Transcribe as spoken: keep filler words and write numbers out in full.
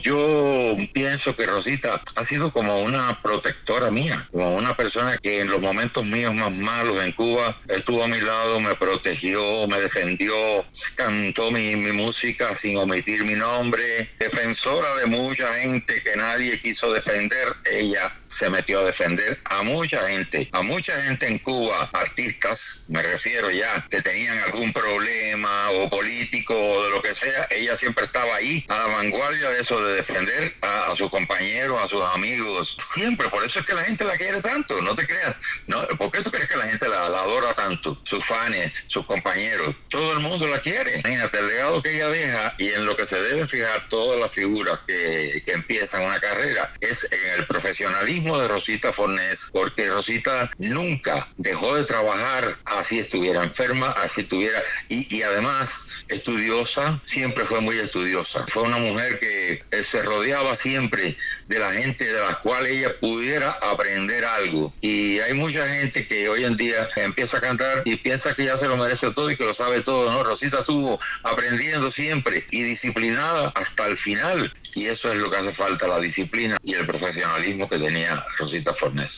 Yo pienso que Rosita ha sido como una protectora mía, como una persona que en los momentos míos más malos en Cuba estuvo a mi lado, me protegió, me defendió, cantó mi, mi música sin omitir mi nombre, defensora de mucha gente que nadie quiso defender. Ella se metió a defender a mucha gente, a mucha gente en Cuba, artistas, me refiero ya, que tenían algún problema o político o de lo que sea. Ella siempre estaba ahí, a la vanguardia de eso, de defender a, a sus compañeros, a sus amigos, siempre. Por eso es que la gente la quiere tanto, no te creas. No, ¿por qué tú crees que la gente la, la adora tanto? Sus fans, sus compañeros, todo el mundo la quiere. Imagínate el legado que ella deja, y en lo que se deben fijar todas las figuras que, que empiezan una carrera es en el profesionalismo de Rosita Fornés, porque Rosita nunca dejó de trabajar, así estuviera enferma, así estuviera, y, y además estudiosa, siempre fue muy estudiosa. Fue una mujer que eh, se rodeaba siempre de la gente de la cual ella pudiera aprender algo. Y hay mucha gente que hoy en día empieza a cantar y piensa que ya se lo merece todo y que lo sabe todo, ¿no? Rosita estuvo aprendiendo siempre y disciplinada hasta el final. Y eso es lo que hace falta, la disciplina y el profesionalismo que tenía Rosita Fornés.